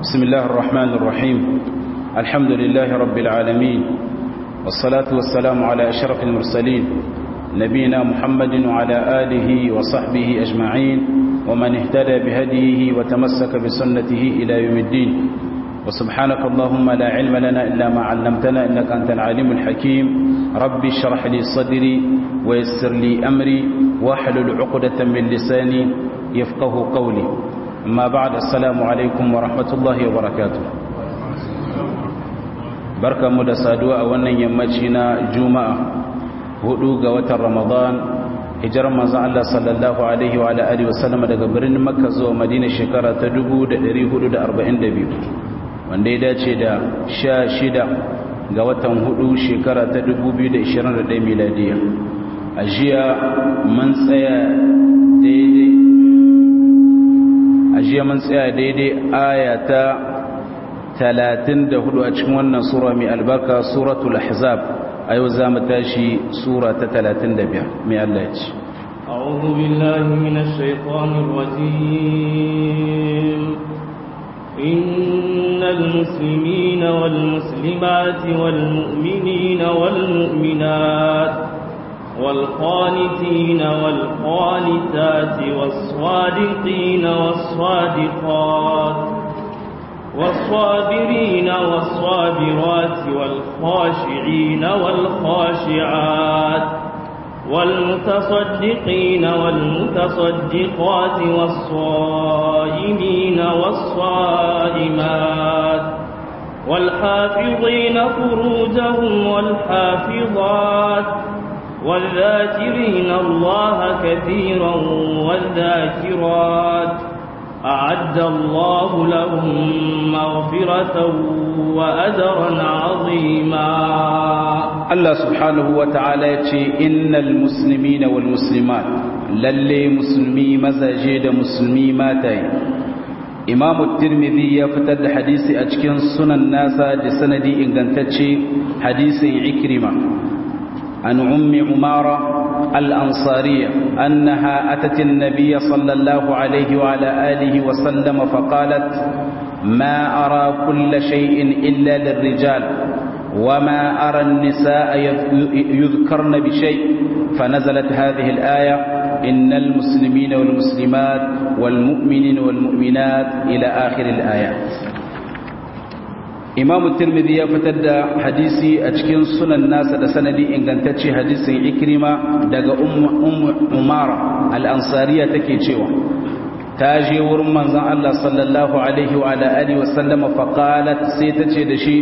بسم الله الرحمن الرحيم الحمد لله رب العالمين والصلاة والسلام على أشرف المرسلين نبينا محمد وعلى آله وصحبه أجمعين ومن اهتدى بهديه وتمسك بسنته إلى يوم الدين وسبحانك اللهم لا علم لنا إلا ما علمتنا إنك أنت العليم الحكيم ربي اشرح لي صدري ويسر لي أمري واحلل عقدة من لساني يفقه قولي أما بعد السلام عليكم ورحمة الله وبركاته بركة مدسادوا أولا يمجينا جمعة هدوغ وتر رمضان hijirar manzon Allah sallallahu alaihi wa alihi wasallam daga birnin Makka zuwa Madina shekara ta 1442 wanda ya dace da 16 ga watan 4 shekara ta 2021 miladiya a jiya mun tsaya daidai aya ta 34 a cikin wannan sura mai albarka suratul ahzab a yau za mu tashi sura ta 35 mai Allah ya ce أعوذ بالله من الشيطان الرجيم إن المسلمين والمسلمات والمؤمنين والمؤمنات والقانتين والقانتات والصادقين والصادقات والصابرين والصابرات والخاشعين والخاشعات والمتصدقين والمتصدقات والصائمين والصائمات والحافظين فروجهم والحافظات والذاكرين الله كثيرا والذاكرات أعد الله لهم مغفرة وأجرا عظيما الله سبحانه وتعالى إن المسلمين والمسلمات للي مسلمي مزاجيد مسلمي ماتي إمام الترمذي يفتد حديث أجكن سنن الناس لسندي إن كنتشي حديث عكرمة عن أم عمارة الأنصارية أنها أتت النبي صلى الله عليه وعلى آله وسلم فقالت ما أرى كل شيء إلا للرجال وما أرى النساء يذكرن بشيء فنزلت هذه الآية إن المسلمين والمسلمات والمؤمنين والمؤمنات إلى آخر الآيات إمام الترمذي يفتد حديثي أجكين سنن الناس لسندي إن كانتشي حديث إكرمة دقى أم عمارة الأنصارية تكيشيوة تاجي ورمان زن الله صلى الله عليه وعلى آله وسلم فقالت سيتشي دشي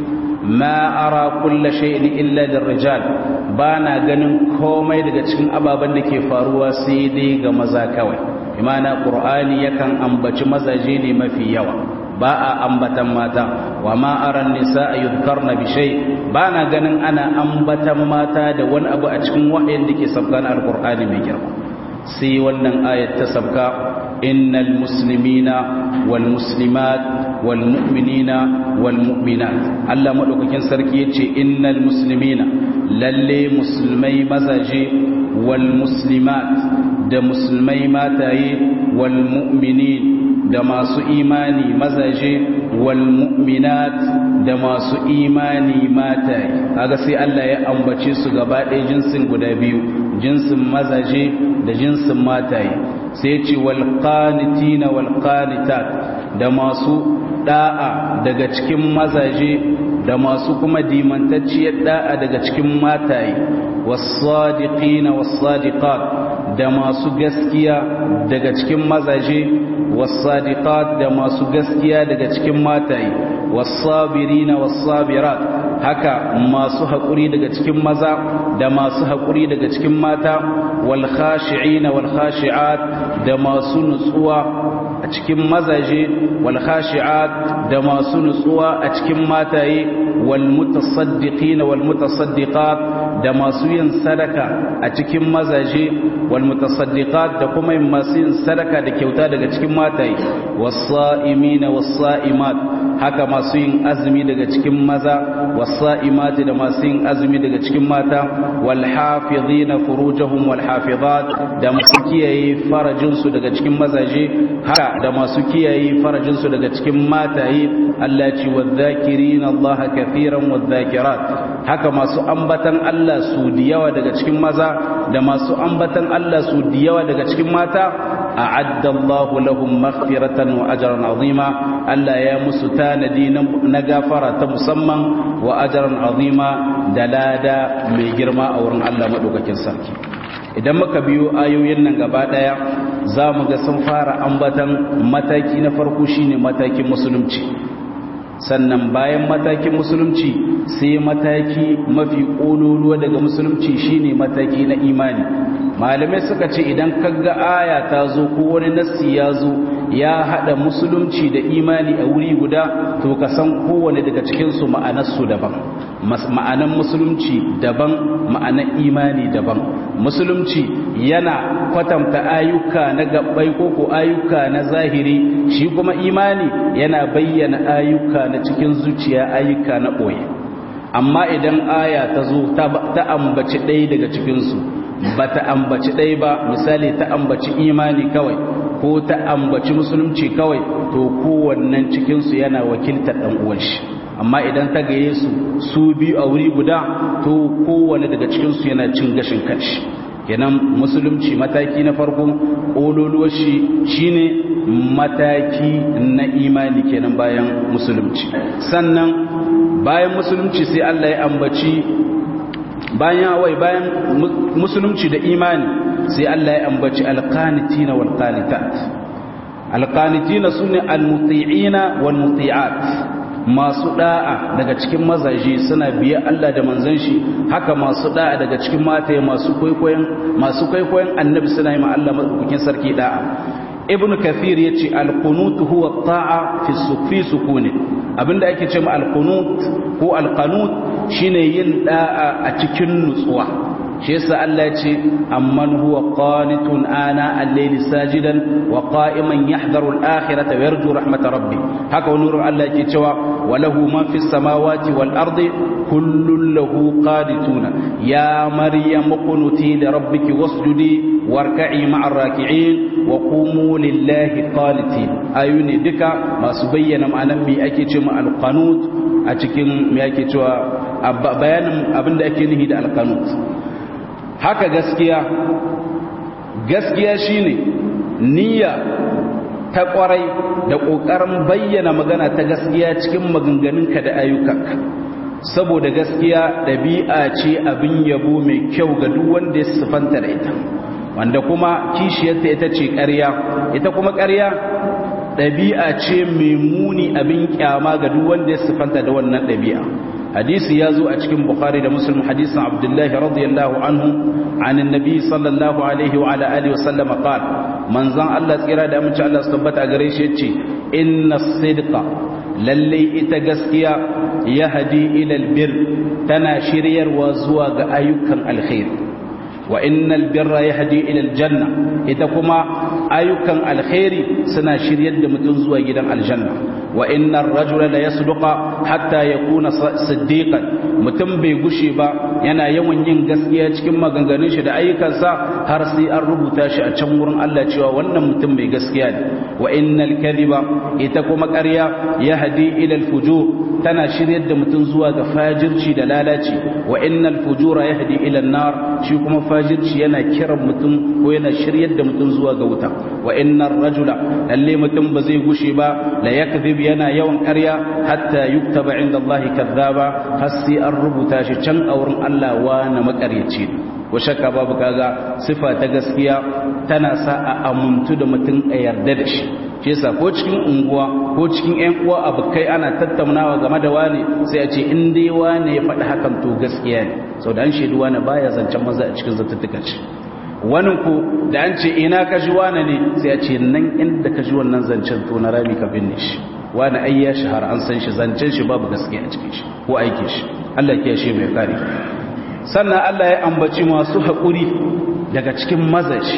ما أرى كل شيء إلا للرجال بانا غنن كومي دقى تشكين أبابا لكي فاروا سيدي غمزاكوي إمانا قرآني يكن أنبج مزاجيني ما في يوم ba a ambatan mata wa ma aran nisa yuzkarna bi shay ba na ganin ana ambatan mata da wani abu a cikin wahayin da ke sabkan alqur'ani mai girma sai wannan ayat ta sabka innal muslimina wal muslimat wal mu'minina wal mu'minat Allah madaukakin sarki yace innal muslimina lalle musulmai mazaje wal muslimat da musulmai mataye wal mu'minin da masu imani mazaje wal mu'minat da masu imani mataye kaga sai Allah ya ambace su gaba ɗaya jinsin guda biyu jinsin mazaje da jinsin mataye sai ya ce wal qanitina wal qanitat da masu da'a daga cikin mazaje da masu kuma dimantacciyar da'a daga cikin mataye was sadiqina was sadiqat da masu gaskiya daga cikin mazaje والصادقات da masu gaskiya daga cikin mataye was-sabirina was-sabirat haka masu hakuri daga cikin maza da masu hakuri daga cikin mata wal-khashi'ina wal-khashi'at da masu nutsuwa a cikin mazaje wal-khashi'at da masu nutsuwa a cikin mataye wal-mutasaddiqina wal-mutasaddiqat da masu yin sadaka a cikin mazaje wal-mutasaddiqat da kuma masu yin sadaka da kyauta daga cikin mataye was-sa'imina was-sa'imat haka masu yin azumi daga cikin maza was-sa'imati da masu yin azumi daga cikin mata wal-hafizina furujahum wal-hafizat da masu kiyaye farajin farajinsu daga cikin mazaje haka da masu kiyaye farajinsu daga cikin mataye Allah ce wadh-dhakirina Allah kathiran wadh-dhakirat haka masu ambatan Allah su diyawa daga cikin maza da masu ambatan Allah su diyawa daga cikin mata a'adda Allah lahum maghfiratan wa ajran azima Allah ya musu tanadi na gafara ta musamman wa ajran azima da lada mai girma a wurin Allah madaukakin sarki idan muka biyo ayoyin nan gaba daya za mu ga sun fara ambatan mataki na farko shine matakin musulunci sannan bayan matakin musulunci sai mataki mafi ƙololuwa daga musulunci shine mataki na imani malamai suka ce idan kaga aya ta zo ko wani nassi ya zo ya hada musulunci da imani a wuri guda to ka san kowane daga cikin su ma'anarsu daban ma'anan musulunci daban ma'anan imani daban musulunci yana kwatanta ayyuka na gabbai ko ayyuka na zahiri shi kuma imani yana bayyana ayyuka na cikin zuciya ayyuka na ɓoye amma idan aya ta zo ta ambaci ɗaya daga cikinsu ba ta ambaci ɗaya ba misali ta ambaci imani kawai ko ta ambaci musulunci kawai to kowannen cikinsu yana wakiltar ɗan uwan shi amma idan ta gaye su biyu a wuri guda to kowane daga cikinsu yana cin gashin kanshi kenan musulunci mataki na farko ƙololuwar shi shine mataki na imani kenan bayan musulunci sannan bayan musulunci sai Allah ya ambaci bayan musulunci da imani sai Allah ya ambaci alqanitina wal qanitat alqanitina sunne almuti'ina wal muti'at masu da'a daga cikin mazaje suna biya Allah da manzon shi haka masu da'a daga cikin mataye masu kwaikwayon annabi suna yi ma Allah madaukakin sarki da'a ibn kathir yace al-qunut huwa at-ta'a fi sukuni abinda ake cewa al-qunut ko al-qanut shine yin da'a a cikin nutsuwa shi yasa Allah yace amman huwa qanitun ana al-layli sajidan wa qa'iman yahdharu al-akhirata wa yarju rahmat rabbi haka nurun Allah yake cewa walahu man fis samawati wal ardi kullun lahu qanituna ya maryam qunuti li rabbiki wasjudi warka'i ma'ar raki'in wa qumu lillahi qanitin ayuni duka masu bayyana ma'anar me ake cewa al-qanut a cikin me ake cewa bayanin abinda ake nihi da al-qanut haka gaskiya shine niyya ta kwarai da kokarin bayyana magana ta gaskiya cikin maganganunka da ayyukanka saboda gaskiya dabi'a ce abin yabo mai kyau ga duk wanda ya sifanta da ita wanda kuma kishiyarta ita ce ƙarya ita kuma ƙarya ɗabi'a ce mai muni abin kyama ga duk wanda ya sifanta da wannan ɗabi'a hadisi ya zo a cikin bukhari da muslim hadisin abdullahi radiyallahu anhu an annabi sallallahu alaihi wa ala alihi wa sallam qala manzan Allah tsira da amince Allah su tabbata gare shi yace inna sidqa lalle ita gaskiya yahdi ila albir tana shiryarwa zuwa ga ayyukan alkhair wa innal birra yahdi ila aljanna ita kuma ayyukan alkhairi suna shiryar da mutum zuwa gidan aljanna wa innar rajula la yasduqa hatta yakuna siddiqan mutum bai gushe ba yana yawan yin gaskiya cikin maganganun shi da ayyukansa har sai an rubuta shi a can wurin Allah cewa wannan mutum mai gaskiya ne wa innal kadhiba ita kuma ƙarya yahdi ila alfujur tana shiryar da mutum zuwa ga fajirci da lalaci wa innal fujura yahdi ila an-nar shi kuma fajirci yana kiran mutum ko yana shiryar da mutum zuwa ga wuta wa innar rajula lalle mutum ba zai gushe ba la yakdhib yana yawan ƙarya hatta yuktaba inda Allah kadhaba har sai an rubuta shi can a wurin Allah wa na makaryaci ko shakka babu kaga sifa ta gaskiya tana sa a amuntu da mutum a yarda da shi shi yasa ko cikin unguwa ko cikin ƴan uwa abukai ana tattaunawa game da wani sai a ce in dai wani ya faɗi hakan to gaskiya ne saboda an shaidu wani baya zancen maza a cikin zattutukan shi wani ko da an ce ina ka ji wani ne sai a ce nan inda ka ji wannan zancen to na rami ka binne shi wani ai ya shahara an san shi zancen shi babu gaskiya a cikin shi ko aikin shi Allah ya shi mai kare sannan Allah ya ambaci masu haƙuri daga cikin mazaji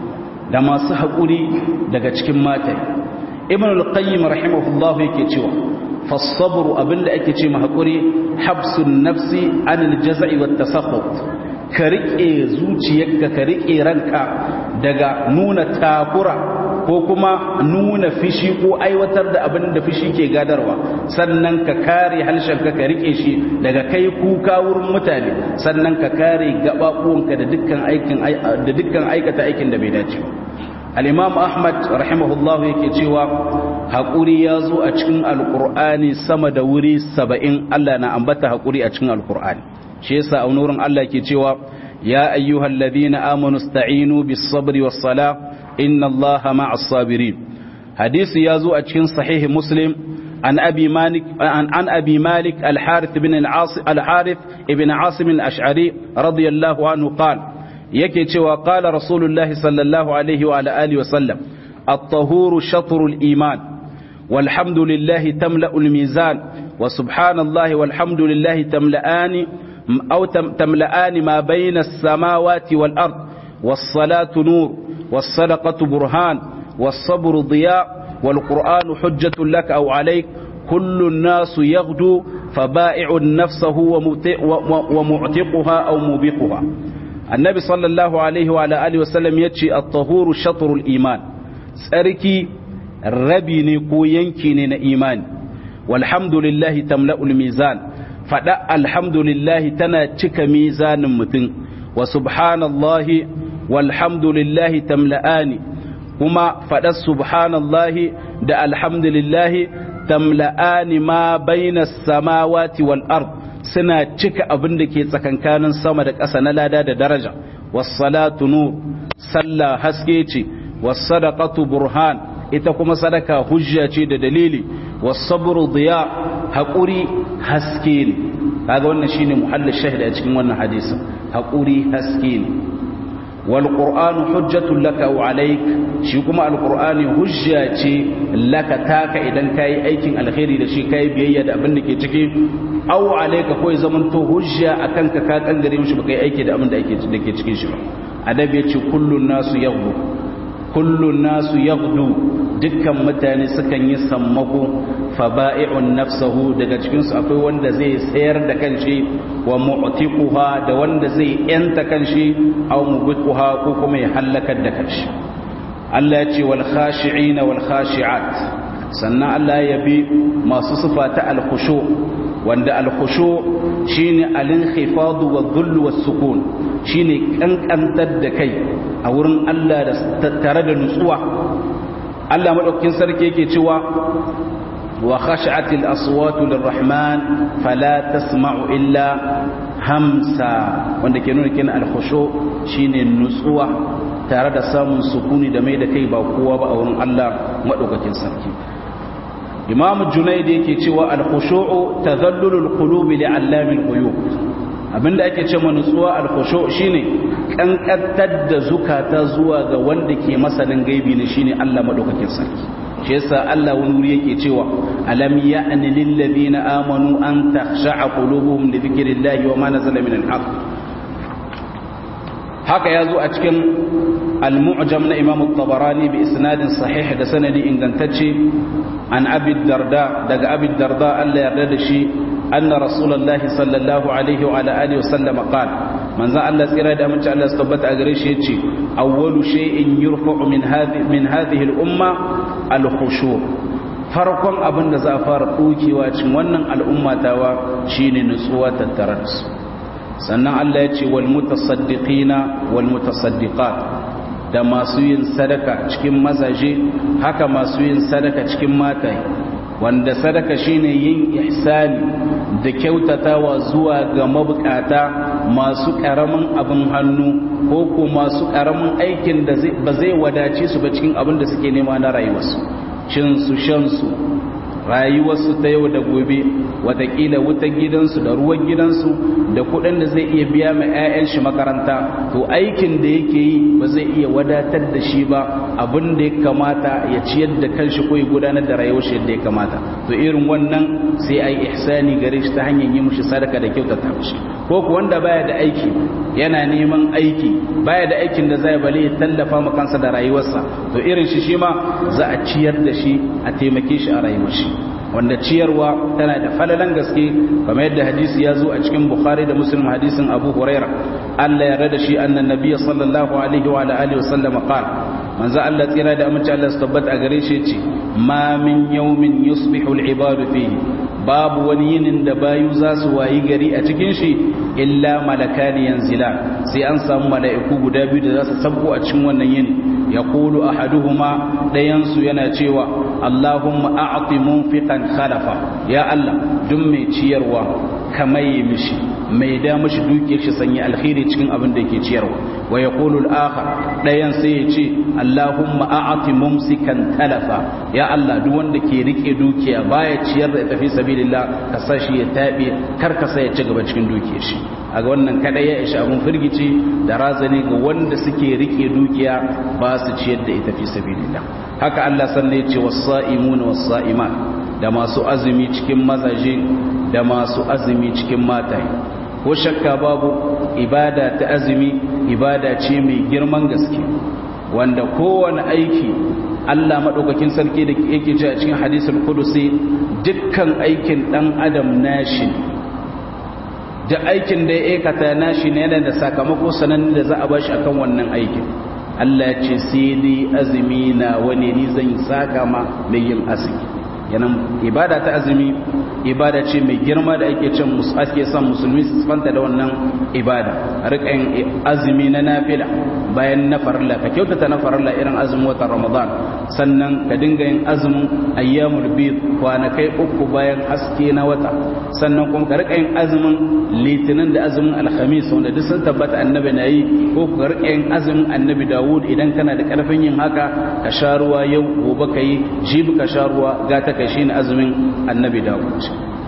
da masu haƙuri daga cikin mataye ibn al-qayyim rahimahullahu yake cewa fasabru abinda ake ce ma haƙuri habsun nafsi anil jaz'i wat tasakhut ka riƙe zuciyarka ka riƙe ranka daga nuna takura ko kuma nuna fishi ko aiwatar da abin da fishi ke gadarwa, sannan ka kare halshenka ka riƙe shi daga kai kuka wurin mutane, sannan ka kare gaɓaɓuwanka da dukkan aikata aikin da bai dace. al-imam Ahmad rahimahullahu yake cewa haƙuri ya zo a cikin alƙur'ani sama da wuri 70. Allah na ambata haƙuri a cikin alƙur'ani, shi yasa a wurin Allah ke cewa ya ayyuhal ladhina amanu ista'inu bis-sabri was-salah inna Allaha ma'as sabirin. hadisi ya zo a cikin sahih Muslim an abi Malik al-Harith ibn Asim al-Ash'ari radiyallahu anhu qala yake cewa qala rasulullahi sallallahu alaihi wa alihi wa sallam at-tahuru shatrul iman walhamdulillahi tamla'ul mizan wa subhanallahi walhamdulillahi tamla'ani ma bayna as-samawati wal ard was-salatu nur was-sadaqatu burhan was-sabru diya wal-qur'anu hujjatun laka aw alayk kullu an-nasu yaghdu faba'i'u nafsahu wa mu'tiquha aw mubiquha. annabi sallallahu alaihi wa alihi wasallam yace at-tahuru shatrul iman, tsarki rabi ne ko yanki ne na imani. walhamdulillahi tamla'ul mizan, fada alhamdulillahi tana cika mizanin mutum. wa subhanallahi walhamdulillahi tamla'ani, kuma fada subhanallahi da alhamdulillahi tamla'ani ma bainas samawati wal ard, suna cika abin da ke tsakankanin sama da ƙasa na lada da daraja. wassalatu nur, sallah haske ce. wassadaqatu burhan, ita kuma sadaka hujja ce da dalili. wassabru diya, haƙuri haske ne. kaga wannan shine muhallin shahid a cikin wannan hadisin, haƙuri haske ne. wal qur'anu hujjatun laka wa alayk, shi kuma alqur'ani hujja ce laka taka idan kai aikin alkhairi da shi kai biyayya da abin da ke ciki, aw alayka ko ya zamanto hujja akan ka kangare mishi baka yi aiki da abin da ke cikin shi ba. adabi yace kullun nasu yaghdu, dukkan mutane sukan yi sammako. faba'i'un nafsahu, daga cikin su akwai wanda zai sayar da kanshi, wa mu'tiquha, da wanda zai yanta kanshi, aw mubiquha, ko kuma ya halakar da kanshi. Allah ya ce wal khashi'ina wal khashi'at, sannan Allah ya bi masu sifa ta al-khushu, wanda al-khushu shine al-inkhifad wa dhull wa sukun, shine kankantar da kai a wurin Allah da tare da nutsuwa. Allah madaukakin sarki yake cewa wa khashatil aswatu lirrahman fala tasma'u illa hamsa, wanda ke nuna kin al-khushu shine nutsuwa tare da samun sukuni da mai da kai ba kowa ba a wurin Allah madaukakin sarki. Imam Junayd yake cewa al-khushu'u tadhallulul qulubi li'allamil ghuyub, abinda ake cewa nutsuwa al-khushu' shine kankantar da zukata zuwa ga wanda ke masanin gaibi ne, shine Allah madaukakin sarki. shi yasa Allah wani wuri yake cewa alam ya'ni lil ladina amanu an takhsha'a qulubuhum li dhikrillahi wa ma nazala min al-haq. haka yazo a cikin al-mu'jam na Imam at-Tabarani bi isnadin sahih da sanadi ingantacce an Abi Darda, daga Abi Darda Allah ya yarda da shi, anna rasulullahi sallallahu alaihi wa alihi wasallam qala, manzo Allah tsira da amince Allah su tabbata a gare shi yace awwalu shay'in yurfa'u min hadhihi al-umma al-khushu', farkon abin da za a fara dokewa cikin wannan al'umma tawa shine nutsuwa tattare da su. sannan Allah ya ce wal mutasaddiqina wal mutasaddiqat, da masu yin sadaka cikin mazaje, haka masu yin sadaka cikin mataye, wanda sadaka shine yin ihsani da kyautatawa zuwa ga mabukata masu karamin abin hannu ko ko masu karamin aikin da ba zai wadace su ba cikin abin da suke nema na rayuwarsu, cin su shan su, rayuwarsu ta yau da gobe, watakila wutar gidansu da ruwan gidansu da kudin da zai iya biya mai 'ya'yan shi makaranta, to aikin da yake yi ba zai iya wadatar da shi ba abin da ya kamata ya ciyar da kanshi ko ya gudanar da rayuwar shi yadda ya kamata to irin wannan sai ai ihsani gare shi ta hanyar yi mushi sadaka da kyautata mishi ko ku wanda baya da aiki yana neman aiki baya da aikin da zai bale ya tallafa ma kansa da rayuwarsa to irin shi ma za a ciyar da shi a taimake shi a rayuwar shi wanda ciyarwa tana da falalan gaske kamar yadda hadisi ya zo a cikin Bukhari da Muslim hadisin Abu Huraira Allah ya rada shi annan nabiy sallallahu alaihi wa alihi wasallam qala manzo Allah tsira da amince Allah su tabbata a gare shi yace ma min yawmin yusbihu al-ibadu fihi babu wani yinin da bayu za su wayi gari a cikin shi illa malakani yanzila sai an samu mala'iku guda biyu da za su sabko a cikin wannan yini yaqulu ahaduhuma dayansu yana cewa Allahumma a'ti munfiqan khalafa ya Allah duk mai ciyarwa kamai mishi mai da mishi dukiyar shi sanya alkhairi cikin abin da yake ciyarwa wa yaqulu al-akhar dayan sai ya ce Allahumma a'ti mumsikan talafa ya Allah duk wanda ke rike dukiya baya ciyar da tafi sabilillah ka sashi ya tabe kar ka sai ya ci gaba cikin dukiyar shi a ga wannan kada ya isha abun firgici da razani ga wanda suke rike dukiya ba su ciyar da ita fi sabilillah haka Allah sanne ya ce was-sa'imuna was-sa'imat da masu azumi cikin mazaje da masu azumi cikin mataye ko shakka babu ibada ta azumi ibada ce mai girman gaske wanda kowane aiki Allah madaukakin sarki da yake cewa cikin hadisul qudusi dukkan aikin dan adam nashi da aikin da ya aikata nashi ne yana da sakamako sanan da za a bashi akan wannan aikin Allah ya ce sai dai azumi na wani ni zan saka ma mai yin azumi yanan ibada ta azumi ibada ce mai girma da ake son musulmi su fanta da wannan ibada a rika yin azumi na nafila bayan na farilla ka kyautata na farilla irin azumin watan ramadan sannan ka dinga yin azumin ayyamul bid kwanakai 3 bayan haske na wata sannan kuma ka rika yin azumin litinin da azumin alhamis wanda duk sun tabbata annabi na yi ko ka rika yin azumin annabi dawud idan kana da karfin yin haka ka sha ruwa yau gobe ka yi jibi ka sha ruwa gata kai shine azumin annabi dawud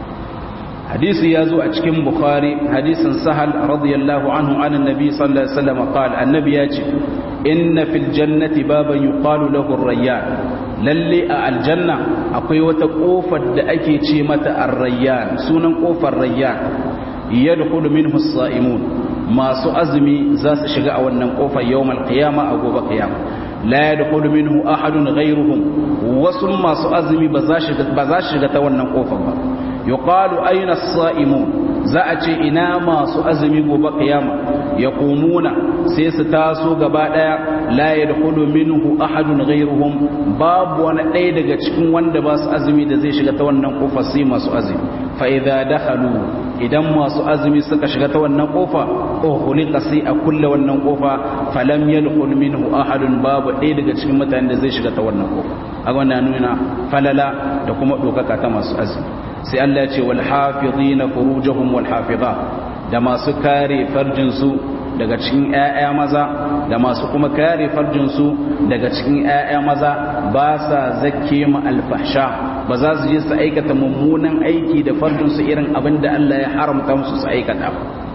hadisi ya zo a cikin bukhari hadisin sahal radiyallahu anhu an annabi sallallahu alaihi wasallam qala annabi ya ce inna fil jannati baban yuqalu lahu ar-rayyan lalle a aljanna akwai wata kofar da ake ce mata ar-rayyan sunan kofar rayyan yadkhulu minhu as-sa'imun masu azumi za su shiga a wannan kofar yawmal qiyama a gobe qiyama la yadkhulu minhu ahadun ghayruhum wasu masu azumi ba za shiga ta wannan kofar ba yuqalu ayna as-sa'imun za a ce ina masu azumi gobe kiyama yaqumuna sai su taso gaba daya la yadkhulu minhu ahadun ghayruhum babu wani ɗaya daga cikin wanda ba su azumi da zai shiga ta wannan kofar sai masu azumi fa idza dakhalu idan masu azumi suka shiga ta wannan kofa ukhliqa sai a kulle wannan kofa falam yadkhul minhu ahadun babu ɗaya daga cikin mutanen da zai shiga ta wannan kofa a wannan nuna falala da kuma dokaka ta masu azumi sai Allah ya ce wal hafizina furujahum wal hafizat da masu kare farjin su daga cikin ƴaƴa maza da masu kuma kare farjin su daga cikin ƴaƴa maza ba sa zakke mu alfahsha ba za su je su aikata mummunan aiki da farjin su irin abin da Allah ya haramta musu su aikata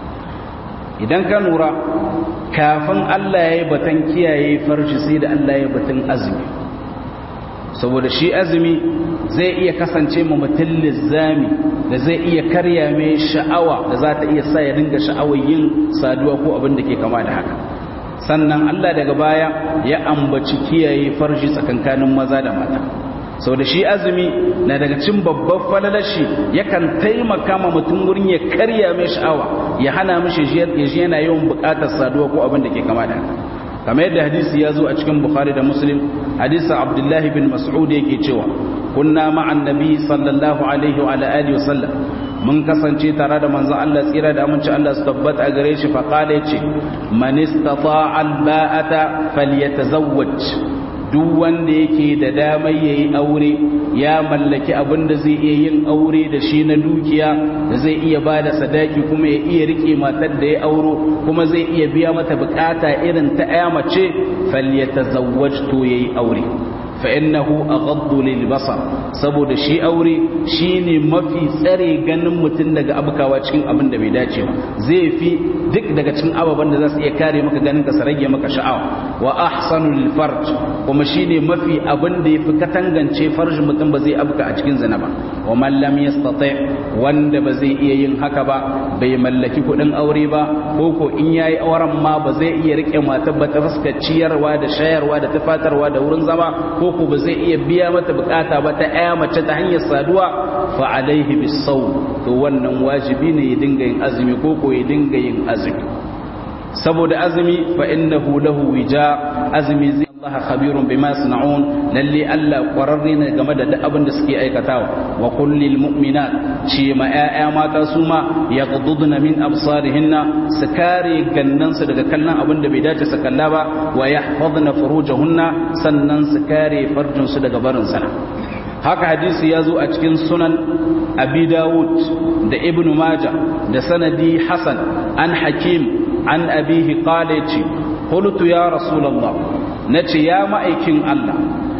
idan ka lura kafin Allah ya yi batan kiyaye farji sai da Allah ya yi batan azumi saboda shi azumi zai iya kasance ma mutum lizzami da zai iya karya mai sha'awa da za ta iya sa ya dinga sha'awar yin saduwa ko abin da ke kama da haka sannan Allah daga baya ya ambaci kiyaye farji tsakankanin maza da mata saboda shi azumi na daga cikin babban falalashi yakan taimaka ma mutum wurin ya karya mai sha'awa ya hana mishi ya ji yana yawan bukatar saduwa ko abin da ke kama da haka kamar yadda hadisi ya zo a cikin Bukhari da Muslim hadisin Abdullahi bin Mas'ud yake cewa kunna ma'an nabi sallallahu alaihi wa alihi wasallam mun kasance tare da manzon Allah tsira da aminci Allah su tabbata a gare shi fa qala yace man istata'a al-ba'ata falyatazawwaj duk wanda yake da damar yayi aure ya mallaki abin da zai iya yin aure da shi na dukiya da zai iya bada sadaki kuma ya iya rike matar da ya auro kuma zai iya biya mata bukata irin ta aya mace falyatazawwaj to yayi aure fa innahu aghaddu lil basar saboda shi aure shine mafi tsare ganin mutum daga abukawa cikin abin da bai dace ba zai fi duk daga cikin ababen da za su iya kare maka ganin ka su rage maka sha'awa wa ahsanu lil farj kuma shine mafi abin da yafi katangance farjin mutum ba zai abuka a cikin zina ba wa man lam yastati wanda ba zai iya yin haka ba bai mallaki kudin aure ba ko in yayi auren ma ba zai iya rike matar ba ta fuskar ciyarwa da shayarwa da tufatarwa da wurin zama ko ba zai iya biya mata bukata ba ta aya mace ta hanyar saduwa fa alaihi bisawm to wannan wajibi ne ya dinga yin azumi ko ya dinga yin azumi saboda azumi fa innahu lahu wija azumi zai Allah khabirun bima yasnaun lalle Allah qararre ne game da duk abin da suke aikatawa wa kullil mu'minat ce ma ƴaƴa mata su ma yaghdudna min absarihinna su kare gannansu daga kallon abin da bai dace su kalla ba wa yahfazna furujahunna sannan su kare farjinsu daga barin sana haka hadisi ya zo a cikin sunan abi dawud da ibn majah da sanadi hasan an hakim an abihi qala ce qultu ya rasulullah nace ya ma'aikin Allah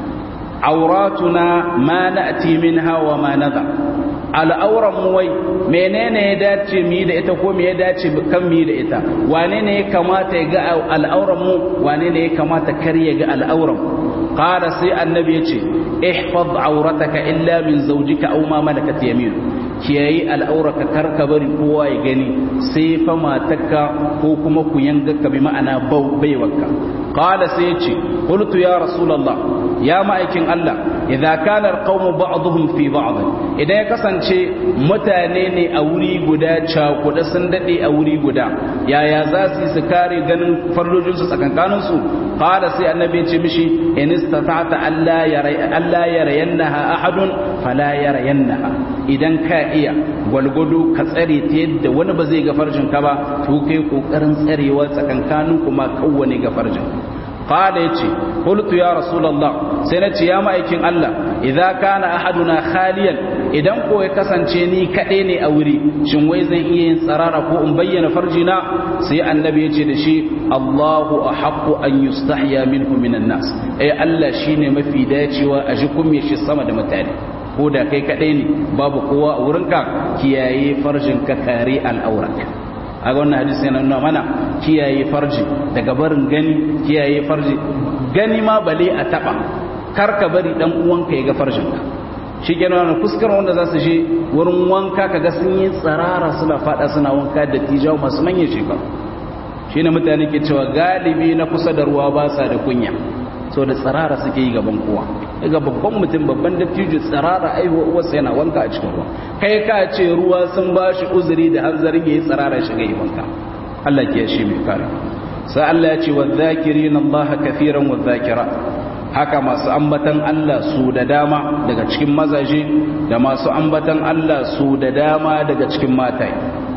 auratuna ma na'ti minha wa ma nadha al'auran mu wai menene ya dace mu da ita ko me ya dace kan mu da ita wane ne ya kamata ya ga al'auran mu wane ne ya kamata kar ya ga al'auran qala sai annabi yace ihfaz aurataka illa min zawjika aw ma malakat yaminu kiyayi al'auraka karka bari kowa ya gani sai fa matarka ko kuma ku yanga ka bi ma'ana baiwarka qala sai yace qultu ya rasulullah ya ma'aikin Allah idza kana alqawmu ba'dhum fi ba'd idan ya kasance mutane ne a wuri guda cakuda sun dade a wuri guda yaya za su kare ganin farlojin su tsakankanin su qala sai annabi ya ce mishi in istata'ta alla yarayannaha ahadun fala yarayannaha idan ka iya gwalgwado ka tsare ta yadda wani ba zai ga farjin ka ba to kai kokarin tsarewa tsakankanin kuma kawwane ga farjin qala yace qultu ya rasulullah sai nace ya ma'aikin Allah idza kana ahaduna khaliyan idan ko ya kasance ni kade ne a wuri shin wai zan iya yin tsarara ko in bayyana farjina sai annabi yace da shi Allahu ahaqqu an yustahya minhu minan nas Allah shine mafi dacewa a ji kumme shi sama da mutane ko da kai kadai ne babu kowa a wurinka kiyaye farjin ka kare al'auranka a wannan hadisi yana nuna mana kiyaye farji daga barin gani kiyaye farji gani ma bale a taba karka bari dan uwanka ya ga farjinka shikenan wannan fuskar wanda za su je wurin wanka kaga sun yi tsarara suna fada suna wanka da tijawa masu manyan shekaru shine mutane ke cewa galibi na kusa da ruwa ba sa da kunya so da tsarara suke yi gaban kowa daga babban mutum babban dattijo tsarara aihuwa uwarsa yana wanka a cikin ruwa kai ka ce ruwa sun ba shi uzuri da hanzarin yayi tsarara shiga yi wanka Allah ke shi mai kare sai Allah ya ce wadh-dhakirina Allah kathiran wadh-dhakirat haka masu ambatan Allah su da dama daga cikin mazaje da masu ambatan Allah su da dama daga cikin mataye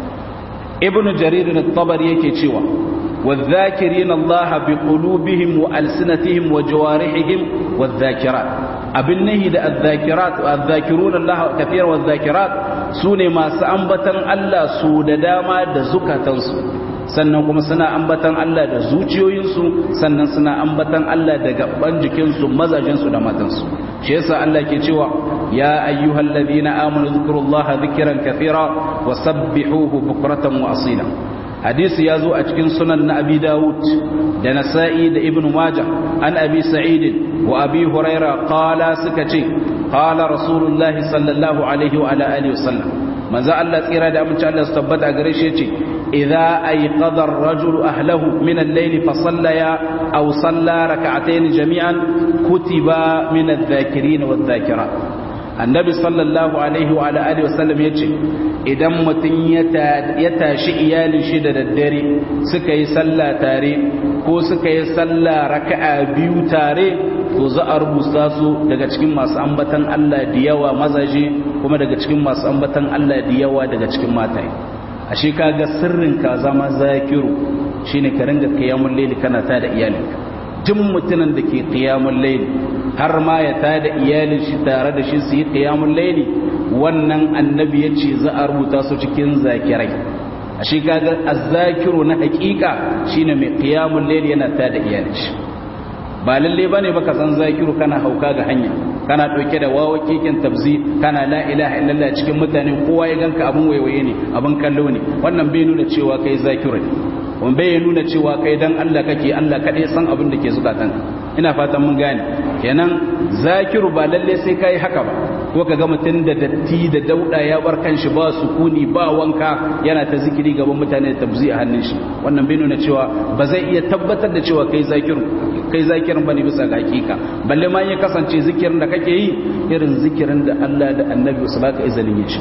ibnu jarir at-tabari yake cewa والذاكرين الله بقلوبهم وألسنتهم وجوارحهم والذاكرات أبنه الذاكرات والذاكرون الله كثيرا والذاكرات سوني ما سأنبتا الله سود داما دزكا تنسو sannan kuma suna ambatan Allah da zuciyoyinsu sannan suna ambatan Allah da gaban jikinsu mazajinsu da matansu shi yasa Allah ke cewa ya ayyuhal ladina amanu dhkurullaha dhikran kathira wasabbihuhu bukratan wa asila hadisi ya zo a cikin sunan na abi dawud da nasa'i da ibnu majah an abi sa'id wa abi huraira qala suka ce qala rasulullahi sallallahu alaihi wa ala alihi wasallam manzo Allah tsira da amince Allah su tabbata gare shi yace idza ayqadha ar-rajulu ahlahu min al-layl fa sallaya aw salla rak'atayn jami'an kutiba min adh-dhakirin wadh-dhakirat annabi sallallahu alaihi wa alihi wasallam yace idan mutun ya tashi iyalin shi da daddare suka yi sallah tare ko suka yi sallah raka'a biyu tare to za a rubuta su daga cikin masu ambatan Allah da yawa mazaje kuma daga cikin masu ambatan Allah da yawa daga cikin mataye ashe kaga sirrin ka zama zakiru shine ka ringa qiyamul layl kana ta da iyalinka duk mutumin da ke qiyamul layl har ma ya tada iyalin shi tare da shi su yi qiyamul layli wannan annabi yace za a rubuta su cikin zakirai ashe kaga azzakiru na hakika shine mai qiyamul layli yana tada iyalin shi ba lalle bane baka san zakiru kana hauka ga hanya kana dauke da wawa keken tabzi kana la ilaha illallah cikin mutane kowa ya ganka abun waiwaye ne abun kallo ne wannan bai nuna cewa kai zakiru ne wanda bai nuna cewa kai dan Allah kake Allah kadai san abin da ke zukatanka ina fatan mun gane kenan zakiru ba lalle sai kai haka ba ko kaga mutun da datti da dauda ya bar kanshi ba sukuni ba wanka yana ta zikiri gaban mutane da tabzi a hannun shi wannan bai nuna cewa ba zai iya tabbatar da cewa kai zakirin bane bisa ga hakika balle ma ya kasance zikirin da kake yi irin zikirin da Allah da Annabi sallallahu alaihi wasallam ya ce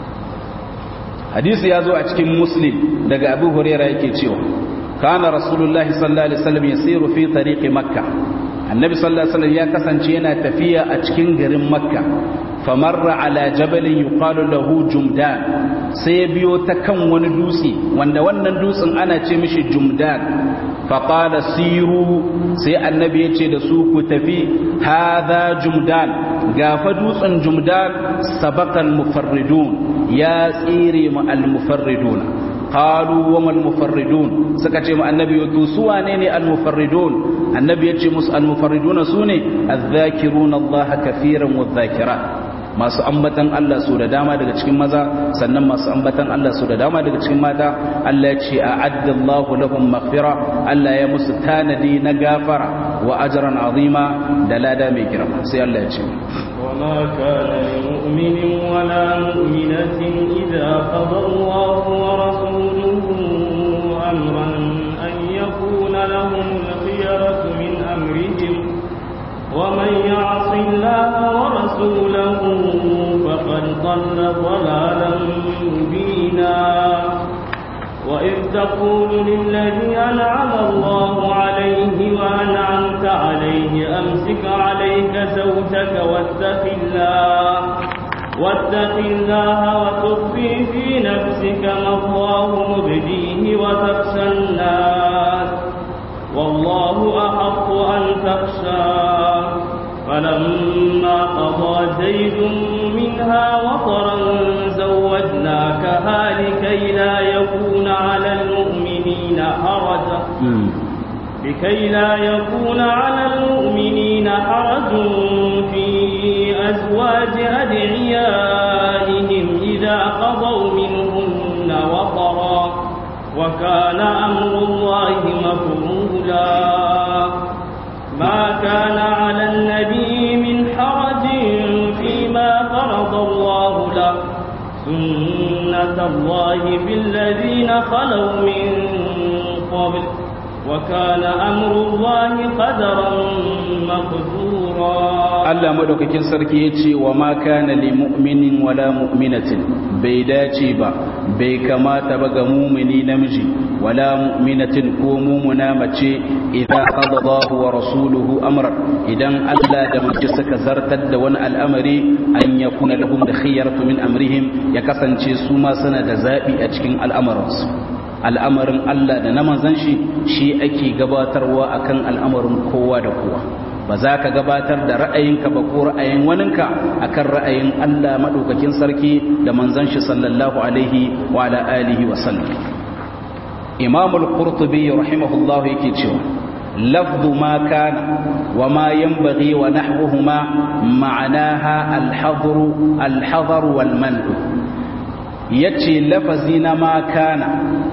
hadisi ya zo a cikin Muslim daga Abu Hurairah yake cewa kana rasulullahi sallallahu alaihi wasallam yasiru fi tariqi makkah annabi sallallahu alaihi wasallam ya kasance yana tafiya a cikin garin makka famarra ala jabalin yuqalu lahu jumdan sai biyo ta kan wani dutse wanda wannan dutsen ana ce mishi jumdan faqala siru sai annabi ya ce da su ku tafi hadha jumdan gafa dutsen jumdan sabaqal mufarridun ya tsire mu al mufarriduna qalu wa mal mufarridun suka ce mu annabi to su wane ne al mufarridun annabi ya ce musu al mufarriduna sune adh-dhakiruna allaha kaseeran wadh-dhakirat masu ambatan Allah su da dama daga cikin maza sannan masu ambatan Allah su da dama daga cikin mata Allah ya ce a'adda Allahu lahum maghfira Allah ya musu tanadi na gafara wa ajran azima da lada mai girma sai Allah ya ce وما كان لمؤمن ولا مؤمنة إذا قضى الله ورسوله أمرا أن يكون لهم الخيرة من أمرهم ومن يعص الله ورسوله فقد ضل ضلالا مبينا وإذ تقول للذي أنعم الله عليه وأنعمت عليه أمسك عليك زوجك واتق الله وتخفي في نفسك ما الله مبديه وتخشى الناس والله أحق أن تخشاه فلما قضى زيد منها وطرا زوجناكها لكي لا يكون على المؤمنين حرج في أزواج أدعيائهم إذا قضوا منهن وطرا وكان أمر الله مفعولا ما كان على النبي من حرج فيما فرض الله له سنة الله في الذين خلوا من قبل وكان أمر الله قدرا مقدورا Allah madaukakin sarki yace wa ma kana lil mu'minin wala mu'minatin bai dace ba bai kamata ba ga mu'mini namiji wala mu'minatin ko mu'mina mace idza qada Allahu wa rasuluhu amran idan Allah da mace suka zartar da wani al'amari an yakuna lahum khiyaratu min amrihim ya kasance su ma suna da zabi a cikin al'amuransu al'amarin Allah da na manzon shi ake gabatarwa akan al'amarin kowa da kowa ba za ka gabatar da ra'ayinka ba ko ra'ayin waninka akan ra'ayin Allah madaukakin sarki da manzon shi sallallahu alaihi wa ala alihi wa sallam Imam al-Qurtubi rahimahullah yake cewa lafzu ma kana wa ma yanbaghi wa nahwuhuma ma'anaha al-hadr wal man'u yace lafazi na ma kana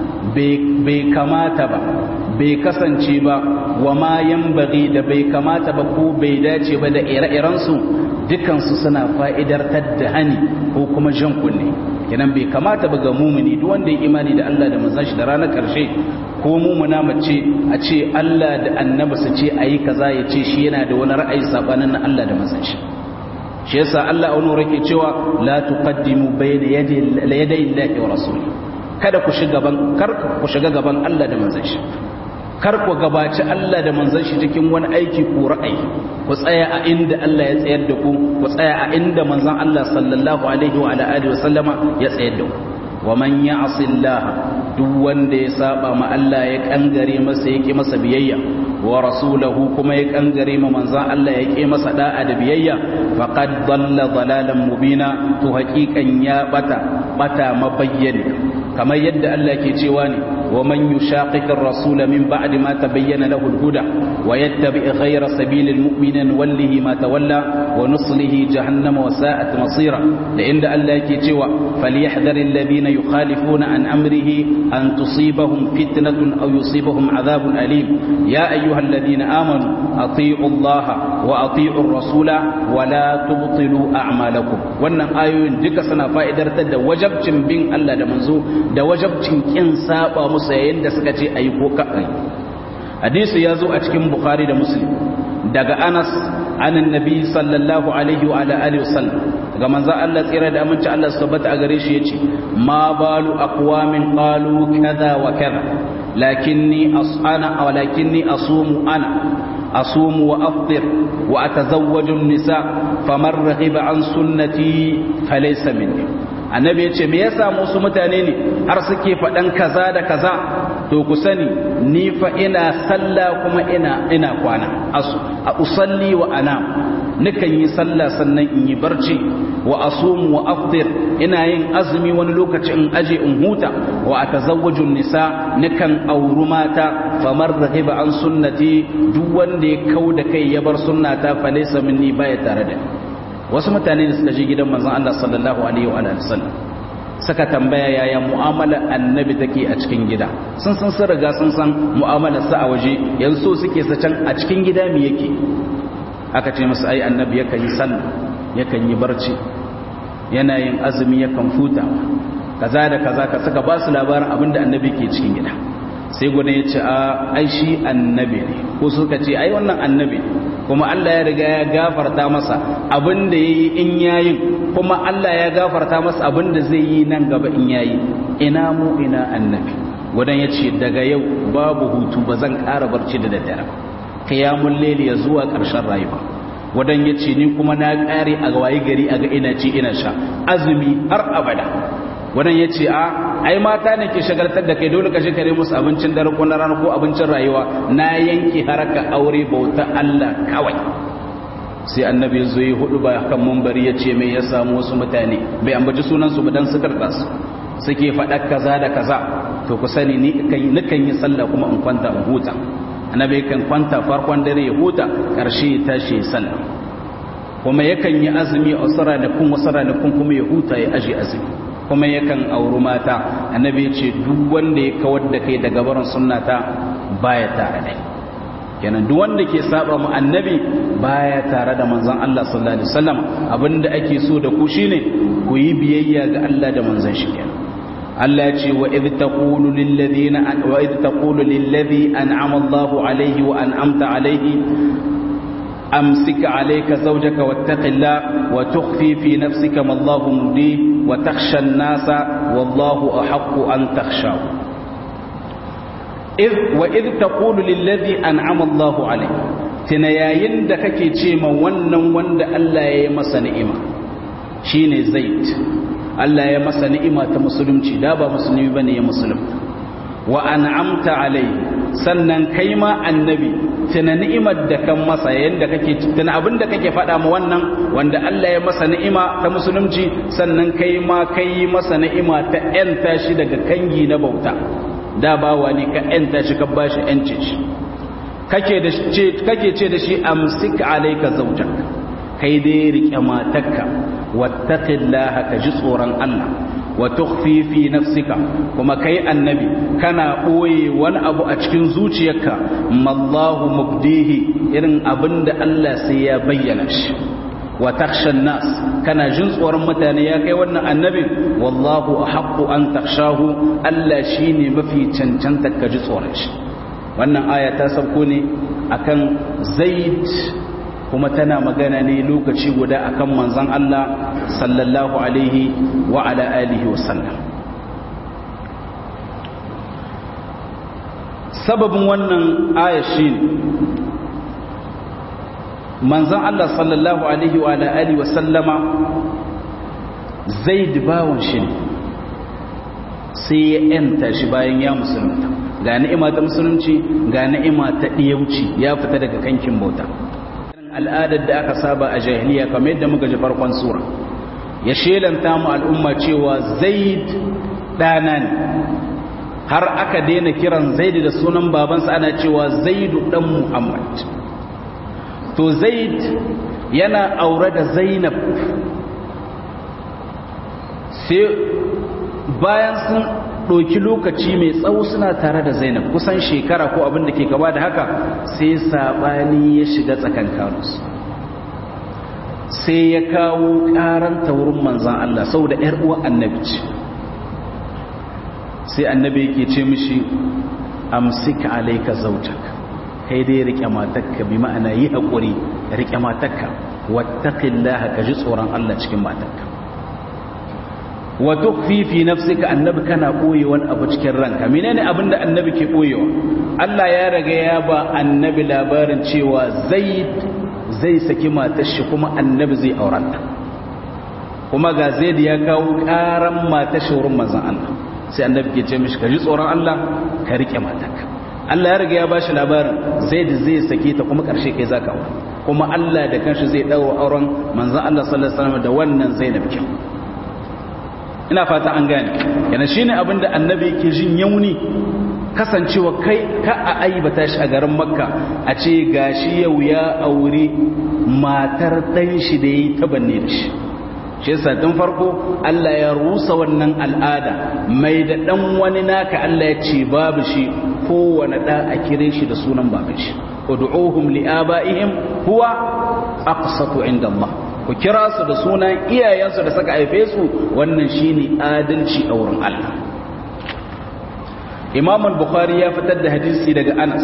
bai kamata ba bai kasance ba wa ma yanbaghi da bai kamata ba ko bai dace ba da ire-irensu dukansu suna fa'idartar da hani ko kuma jan kunne kenan bai kamata ba ga mumuni duk wanda ya imani da Allah da manzon shi da ranar karshe ko mumuna mace a ce Allah da annabi su ce ayi kaza ya ce shi yana da wani ra'ayi sabanin na Allah da manzon shi shi yasa Allah a wani rake cewa la tuqaddimu bayna yaday Allahi wa rasulihi kada ku shiga gaban Allah da manzon shi kar ku gabaci Allah da manzon shi cikin wani aiki ko ra'ayi ku tsaya a inda Allah ya tsayar da ku tsaya a inda manzon Allah sallallahu alaihi wa alihi wasallama ya tsayar da ku wa man ya'si Allah duk wanda ya saba ma Allah ya kangare masa yake masa biyayya wa rasulahu kuma ya kangare ma manzon Allah yake masa da'a da biyayya faqad dalla dalalan mubina to hakikan ya bata mabayyani kamar yadda Allah ke cewa ne wa man yushaqiqir rasula min ba'di ma tabayyana lahu al-huda wa yattabi' ghayra sabilil mu'minin wallihi ma tawalla wa nuslihi jahannama wa sa'at masira da inda Allah yake cewa falyahdharil ladina yukhalifuna an amrihi an tusibahum fitnatun aw yusibahum adhabun alim ya ayyuhalladhina amanu ati'u Allah wa ati'u ar-rasula wa la tubtilu a'malakum wannan ayoyin duka suna fa'idartar da wajabcin bin Allah da manzo da wajabcin kin saba musu yayin da suka ce ayi ko ka ayi hadisi yazo a cikin Bukhari da Muslim daga Anas anan nabi sallallahu alaihi wa ala alihi wasallam daga manzo Allah tsira da aminci Allah su tabbata a gare shi yace ma balu aqwamin qalu kaza wa kaza lakinni asumu ana أصوم وأفطر وأتزوج النساء فمن رغب عن سنتي فليس مني annabi ya ce me yasa musu mutane ne har suke faɗan kaza da kaza to ku sani ni fa ina sallah kuma ina kwana a usalli wa anam nikan yi sallah sannan in yi barci wa asumu wa aftir ina yin azumi wani lokaci in aje in huta wa atazawwaju nisa nikan auru mata famar raghiba an sunnati duk wanda ya kauda kai ya bar sunnata fa laysa minni baya tare da wasu mutane da suka je gidan manzon Allah sallallahu alaihi wa sallam suka tambaya yaya mu'amalar annabi take a cikin gida sun riga sun san mu'amalar sa a waje yanzu suke sa can a cikin gida me yake aka ce musu ai annabi yakan yi sallah yakan yi barci yana yin azumi yakan futa kaza da kaza ka saka ba su labarin abinda annabi ke cikin gida sai gune ya ce ai shi annabi ne ko suka ce ai wannan annabi kuma Allah ya riga ya gafarta masa abinda yayi in yayin kuma Allah ya gafarta masa abinda zai yi nan gaba in yayi ina mu ina annabi gudan yace daga yau babu hutu bazan ƙara barci da daddare qiyamul layli ya zuwa ƙarshen rayuwa gudan yace ni kuma na ƙare a wayi gari aga ina ci ina sha azumi har abada wannan ya ce ai mata ne ke shagaltar da kai dole ka shekare musu abincin dare ko na rana ko abincin rayuwa na yanki haraka aure bauta Allah kawai sai annabi zo yi hudu ba kan munbari ya ce mai ya samu wasu mutane bai ambaci sunan su ba dan su karɓa su suke faɗa kaza da kaza to ku sani ni kan yi sallah kuma in kwanta in huta annabi kan kwanta farkon dare ya huta ƙarshe ya tashi ya sallah kuma yakan yi azumi a wasu ranakun kuma ya huta ya aje azumi kuma yakan auri mata annabi ya ce duk wanda ya kawar da kai daga barin sunnata baya tare da kenan duk wanda ke saba mu annabi baya tare da manzon Allah sallallahu alaihi wasallam abinda ake so da ku shine ku yi biyayya ga Allah da manzon shi kenan Allah ya ce wa idh taqulu lil ladhi an'ama Allahu alaihi wa an'amta alaihi أمسك عليك زوجك واتق الله وتخفي في نفسك ما الله مبديه وتخشى الناس والله أحق أن تخشاه وإذ تقول للذي أنعم الله عليه تنياين دكك تشيما ونن وند ألا يمس نئمة شين زيت ألا يمس نئمة مسلم دابا مسلم بني مسلم وأنعمت عليه sannan kai ma annabi tana ni'imar da kan masa yanda kake tana abin da kake faɗa ma wannan wanda Allah ya masa ni'ima ta musulunci sannan kai ma kai masa ni'ima ta ƴanta shi daga kangi na bauta da bawa ne ka ƴanta shi ka bashi ƴanci shi kake ce da shi amsik alayka zawjak kai dai rike matarka wattaqillaha ka ji tsoron Allah wa tukhfi fi nafsika kuma kai annabi kana boye wani abu a cikin zuciyarka mallahu mubdihi irin abinda Allah sai ya bayyana shi wa takhsha nas kana jin tsoron mutane ya kai wannan annabin wallahu ahqqu an takhshahu Allah shine mafi cancanta ka ji tsoron shi wannan aya ta sauko ne akan Zaid kuma tana magana ne lokaci guda akan manzon Allah sallallahu alaihi wa ala alihi wa sallam sababin wannan aya shine manzon Allah sallallahu alaihi wa ala alihi wa sallama Zaid bawon shi sai ya yanta shi bayan ya musulunta ga ni'ima ta musulunci ga ni'ima ta diyauci ya fita daga kankin bauta al'adar da aka saba a jahiliya kamar yadda muka ji farkon sura ya shelanta mu al'umma cewa Zaid dana ne har aka daina kiran Zaid da sunan babansa ana cewa Zaid dan Muhammad. To Zaid yana aure da Zainab, sai bayan sun ɗauki lokaci mai tsawo suna tare da Zainab kusan shekara ko abin da ke gaba da haka, sai sabani ya shiga tsakankaninsu, sai ya kawo ƙaranta wurin manzan Allah saboda ƴar uwa annabi ce. sai annabi yake ce mishi amsika alayka zawjak, kai dai rike matarka, bi ma'ana yi hakuri rike matarka, wattaqillaha ka ji tsoron Allah cikin matarka. wa tukfi fi nafsika, annabi kana boye wani abu cikin ranka. menene abinda annabi ke boyewa? Allah ya riga ya ba annabi labarin cewa Zaid zai saki matar shi kuma annabi zai auranta, kuma ga Zaid ya kawo karan matar shi wurin manzon Allah, sai annabi ke ce mishi ka ji tsoron Allah ka rike matarka. Allah ya riga ya bashi labarin Zaid zai sake ta kuma karshe kai zaka aure, kuma Allah da kanshi zai dawo auren manzon Allah sallallahu alaihi wasallam da wannan Zainab kin. ina fata an gane, yana shine abinda annabi yake jin yauni, kasancewa kai ka a aibata shi a garin Makka a ce gashi yau ya aure matar dan shi da yayi tabanne da shi. shi yasa tun farko Allah ya rusa wannan al'ada mai da dan wani naka, Allah ya ce babu shi, kowane da a kire shi da sunan baban shi. ud'uhum li'abaihim huwa aqsatu 'inda Allah, ku kira su da sunan iyayensu da suka haife su, wannan shine adalci a wurin Allah. Imam al-Bukhari ya fitar da hadisi daga Anas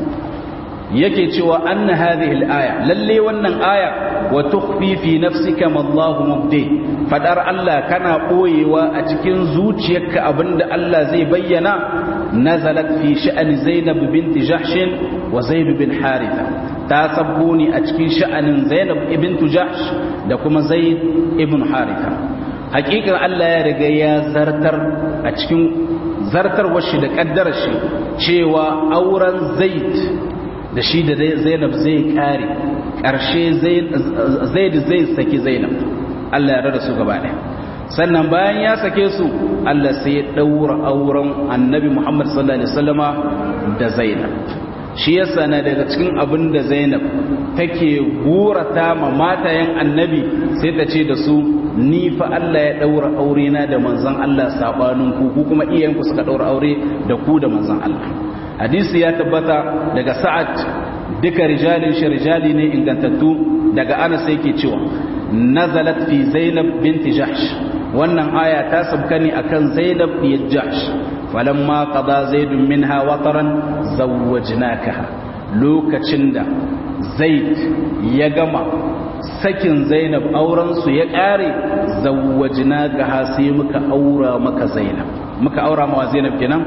yake cewa anna hadhihi al-aya, lalle wannan aya, wa tukhfi fi nafsika ma Allah mubdi, fadar Allah kana boyewa a cikin zuciyarka abinda Allah zai bayyana, nazalat fi sha'ani Zainab binti Jahsh wa Zaid bin Haritha, ta sabbuni a cikin sha'anin Zainab ibn Jahsh da kuma Zaid ibn Haritha. hakikan Allah ya riga ya zartar a cikin zartarwar shi da kaddarar shi cewa auren Zaid da shi da Zainab zai kare ƙarshe Zaid zai saki Zainab, Allah ya rada su gaba ɗaya. sannan bayan ya sake su, Allah sai ya daura auren Annabi Muhammad sallallahu alaihi wasallama da Zainab. shi yasa na daga cikin abin da Zainab take gurata ma matayen Annabi, sai ta ce da su, ni fa Allah ya daura aure na da manzon Allah sabanin ku kuma iyayenku suka daura aure da ku da manzon Allah. hadisi ya tabbata daga Sa'ad, duka rijalin shi rijali ne ingantattu, daga Anas yake cewa nazalat fi Zainab binti Jahsh, wannan aya ta sabka ne akan Zainab bint Jahsh. falamma qada Zaid minha wataran zawwajnakaha, lokacin da Zaid ya gama sakin Zainab, auren su ya kare, zawwajnakaha, sai muka aura maka Zainab, muka aura ma Zainab kenan,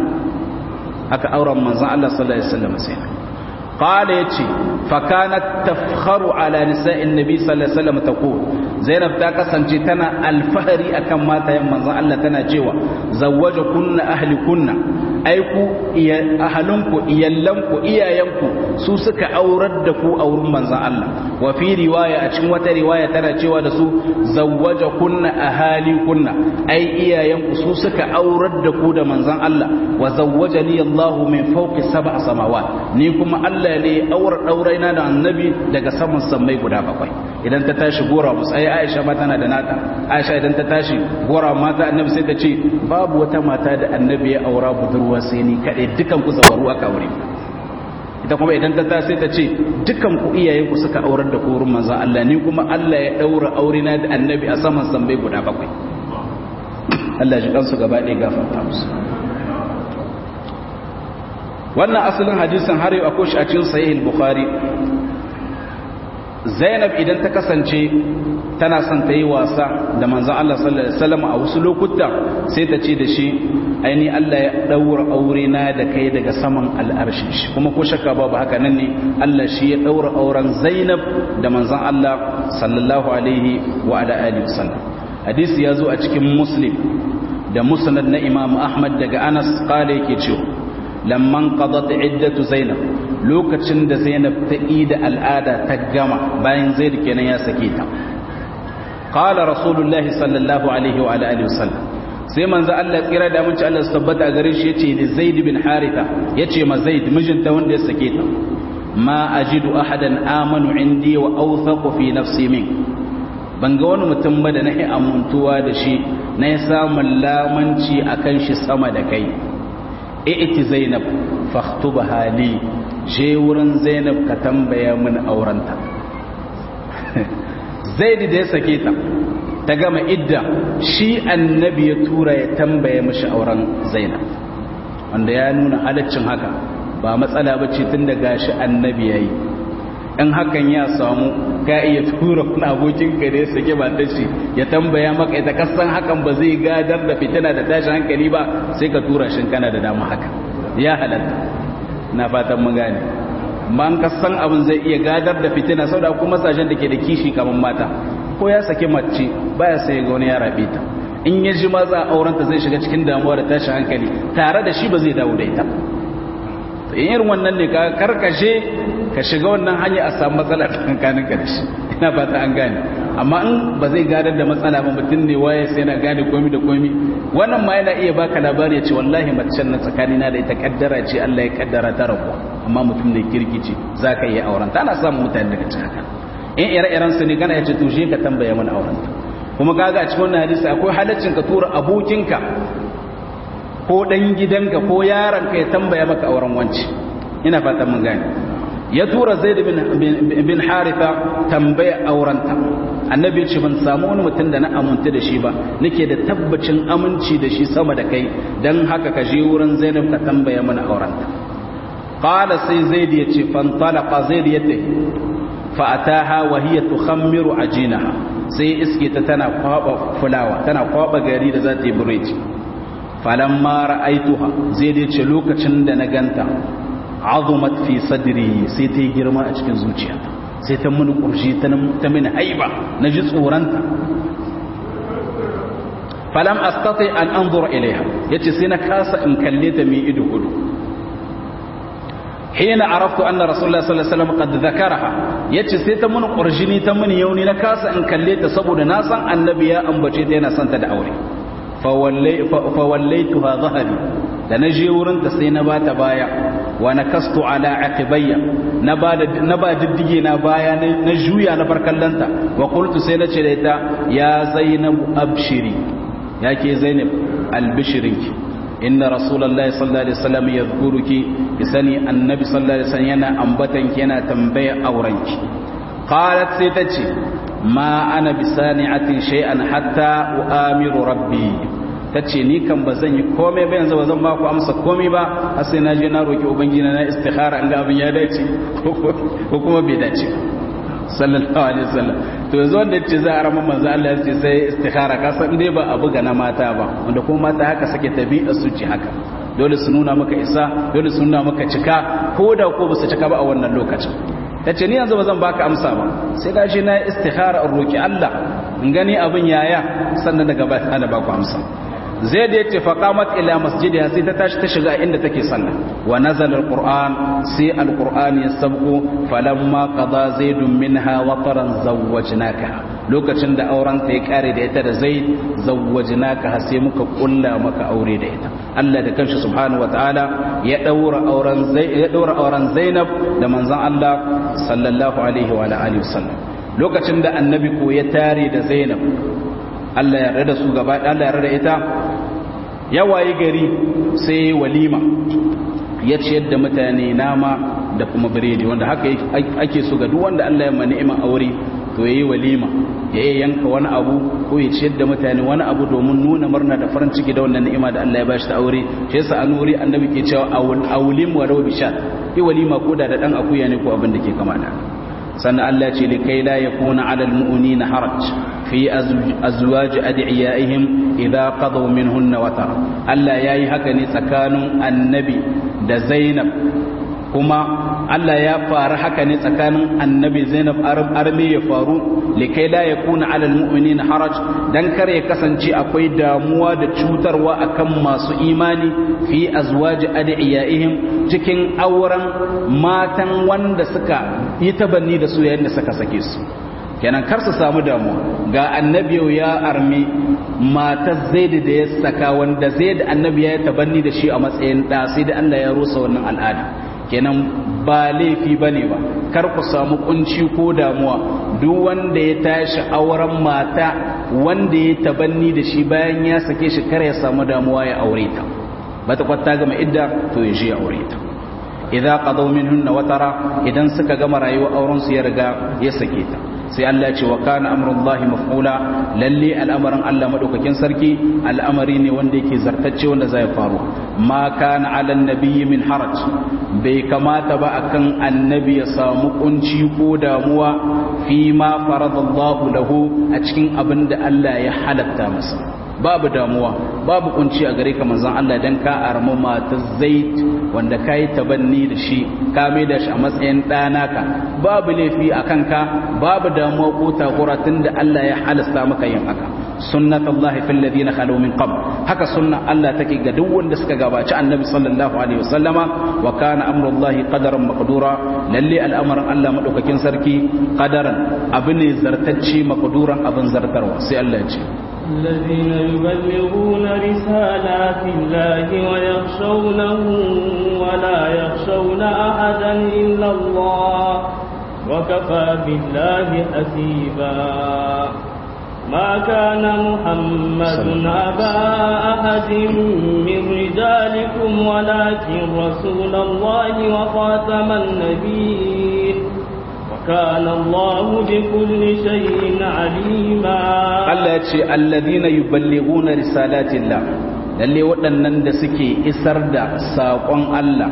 aka aura manzon Allah sallallahu alaihi wasallam Zainab. قال يتي فكانت تفخر على نساء النبي صلى الله عليه وسلم تقول زينب ta kasance tana alfahari akan matayen manzon Allah, tana cewa zawwajakunna ahlikunna, ai ku ahalunku, iyallanku, iyayenku su suka aurar da ku a wurin manzon Allah. wa fi riwaya, a cikin wata riwaya tana cewa da su zawwajakunna ahalikunna, ai iyayenku su suka aurar da ku da manzon Allah. wa zawwajani Allahu min fawqi sab'a samawat, ni kuma Allah ne aurar dauraina da annabi daga saman sammai guda bakwai. idan ta tashi gora musu, ai Aisha ma tana da nata. Aisha idan ta tashi gora mata annabi sai ta ce babu wata mata da annabi ya aura budurwa sai ni kadai, dukan ku zawaru aka aure. ita kuma idan ta tashi sai ta ce dukan ku iyayen ku suka aurar da kurun manzon Allah, ni kuma Allah ya daura aurena da annabi a saman sammai guda bakwai. Allah ji kansu gaba ɗaya gafarta musu. wannan asalin hadisin har yau akwai shi a cikin sahih al-Bukhari. Zainab idan ta kasance tana son ta yi wasa da manzon Allah sallallahu alaihi wasallam a wasu lokuta, sai ta ce da shi, aini Allah ya daura aure na da kai daga saman al'arshin shi. kuma ko shakka babu haka nan ne, Allah shi ya daura auren Zainab da manzon Allah sallallahu alaihi wa ala alihi wasallam. hadisi ya zo a cikin Muslim da Musnad na Imam Ahmad daga Anas, kale yake cewa lamman qadat iddatu Zainab, lokacin da Zainab ta ida al'ada ta gama, bayan Zaid kenan ya sake ta, qala rasulullahi sallallahu alaihi wa alihi wasallam, sai manzo Allah tsira da mun ci Allah tabbata gare shi yace li Zaid bin Haritha yace ma Zaid mijinta wanda ya sake ta ma ajidu ahadan amanu indi wa awthaqu fi nafsi min ban ga wani mutum ba da nahi amuntuwa da shi na ya samun lamanci akan shi sama da kai iti Zainab fakhtubaha li je wurin Zainab ka tambaya min aurenta Zaid da ya sake ta gama idda shi annabi ya tura ya tambaya mishi auren Zainab wanda ya nuna halaccin haka ba matsala bace tun da gashi annabi yayi in hakan ya samu ka iya tura wani abokin ka da ya sake matar shi ya tambaya maka ita kasan hakan ba zai gadar da fitina da tashin hankali ba sai ka tura shi kana da dama haka ya halatta na fatan mun gane man kasan abin zai iya gadar da fitina saboda kuma sashen da ke da kishi kaman mata ko ya sake mace baya sai ga wani ya rabe ta in ya ji maza aurenta zai shiga cikin damuwa da tashin hankali tare da shi ba zai dawo da ita in irin wannan ne ka karkashe ka shiga wannan hanya a samu matsala tsakanin ka da shi ina fata an gane amma in ba zai gadar da matsala ba mutum ne waye sai na gane komi da komi wannan ma yana iya baka labari ya ce wallahi macen na tsakanina da ita kaddara ce Allah ya kaddara ta rabu amma mutum ne kirkici zaka yi auren ta ana samun mutane daga cikin haka in ire-iren su ne kana ya ce to shi ka tambaya mana auren ta kuma kaga a cikin wannan hadisi akwai halaccin ka tura abokinka ko dan gidanka ko yaranka ya tambaya maka auren wanci ina fatan mun gane ya tura Zaid bin Haritha tambaya aurenta annabi ya ce ban samu wani mutum da na aminta da shi ba nake da tabbacin aminci da shi sama da kai dan haka ka je wurin Zainab ka tambaya mana aurenta qala sai Zaid ya ce fantalaqa Zaid ya tafi fa ataha wa hiya tukhammiru ajinaha sai iske ta tana kwaba fulawa tana kwaba gari da za ta yi bureti falamma ra'aituha Zaid ya ce lokacin da na ganta azumat fi sadri sai ta yi girma a cikin zuciyata sai ta mini kurshi ta mini haiba na ji tsoranta falam astati an anzura ilaiha yace sai na kasa in kalle ta mai ido hudu hina araftu anna rasulullah sallallahu alaihi wasallam qad dhakaraha yace sai ta mini kurjini ta mini yauni na kasa in kalle ta saboda na san annabi ya ambace ta yana son ta da aure fa wallaituha dhahari da na je wurinta sai na bata baya wa nakastu ala aqibayya na ba diddige na baya na juya na farkallanta wa qultu sai na ce da ita ya zainab abshiri yake zainab albishirinki inna rasulullahi sallallahu alaihi wasallam yadhkuruki bisani annabi sallallahu alaihi wasallam yana ambatanki yana tambaya aurenki qalat sai ta ce ma ana bisani'atin shay'an hatta uamiru rabbi ta ce ni kan ba zan yi komai ba yanzu ba zan ba ku amsa komai ba har sai na je na roki ubangiji na istikhara an ga abin ya dace ko kuma bai dace sallallahu alaihi wasallam to yanzu wanda yace za a rama manzo Allah ya ce sai istikhara ka san dai ba abu ga na mata ba wanda kuma mata haka sake tabi'a su ci haka dole su nuna maka isa dole su nuna maka cika ko da ko ba su cika ba a wannan lokacin tace ni yanzu ba zan baka amsa ba sai ka je na istikhara in roki Allah in gani abin yaya sannan daga ba ta da baku amsa zai da yace faqamat ila masjidiha sai ta tashi ta shiga inda take sallah wa nazala alquran sai alquran ya sabko falamma qada zaidun minha wataran zawwajnaka lokacin da auren ta ya kare da ita da zaid zawwajnaka sai muka kulla maka aure da ita Allah da kanshi subhanahu wataala ya daura auren Zainab da manzon Allah sallallahu alaihi wa alihi wasallam lokacin da annabi ko ya tare da Zainab Allah ya rada su gaba Allah ya rada ita ya wayi gari sai walima ya ciyar da mutane nama da kuma biredi wanda haka ake so ga duk wanda Allah ya ma ni'ima aure to yayi walima ya yanka wani abu ko ya ciyar da mutane wani abu domin nuna murna da farin ciki da wannan ni'ima da Allah ya bashi ta aure shi yasa anuri annabi ke cewa awlim wa raw bishat yi walima ko da dan akuya ne ko abin da ke kama da sannan Allah ce likai la yakuna 'alal mu'minina haraj fi azwaj adiyaihim idha qadaw minhunna watar Allah yayi haka ne tsakanin annabi da Zainab kuma Allah ya fara haka ne tsakanin annabi Zainab arme ya faru likai la yakuna 'alal mu'minina haraj dan kare ya kasance akwai damuwa da cutarwa akan masu imani fi azwaj adiyaihim cikin auren matan wanda suka yi tabanni da su yayin da suka sake su kenan kar su samu damuwa ga annabi ya armi matar zaid da ya saka wanda zaid annabi ya tabanni da shi a matsayin da sai da Allah ya rusa wannan al'ada kenan ba laifi bane ba kar ku samu kunci ko damuwa duk wanda ya tashi auren mata wanda ya tabanni da shi bayan ya sake shi kar ya samu damuwa ya aure ta bata kwatta gama idda to ya je aure ta idza qadaw minhunna watara idan suka gama rayuwar auren su ya riga ya sake ta sai Allah ya ce wa kana amrullahi maf'ula lalle al'amarin Allah madaukakin sarki al'amari ne wanda yake zartacce wanda zai faru ma kana 'alan nabiyyi min haraj bai kamata ba akan annabi ya samu kunci ko damuwa fi ma faradallahu lahu a cikin abinda Allah ya halatta masa babu damuwa babu kunci a gare ka manzon Allah dan ka armu mata Zaid wanda kai tabanni da shi ka mai da shi a matsayin ɗanaka babu laifi akan ka babu damuwa ko takura tunda Allah ya halasta maka yin haka sunnatullahi fil ladina khalu min qabl haka sunna Allah take ga duk wanda suka gabaci annabi sallallahu alaihi wasallama wa kana amrullahi qadaran maqdura lalle al'amarin Allah madaukakin sarki qadaran abin ne zartacce maqduran abin zartarwa sai Allah ya ce الذين يبلغون رسالات الله ويخشونه ولا يخشون أحدا إلا الله وكفى بالله حسيبا ما كان محمد أبا أحد من رجالكم ولكن رسول الله وخاتم النبيين كان الله بكل شيء عليما الله يتشي الذين يبلغون رسالات الله lalle waɗannan da suke isar da saƙon Allah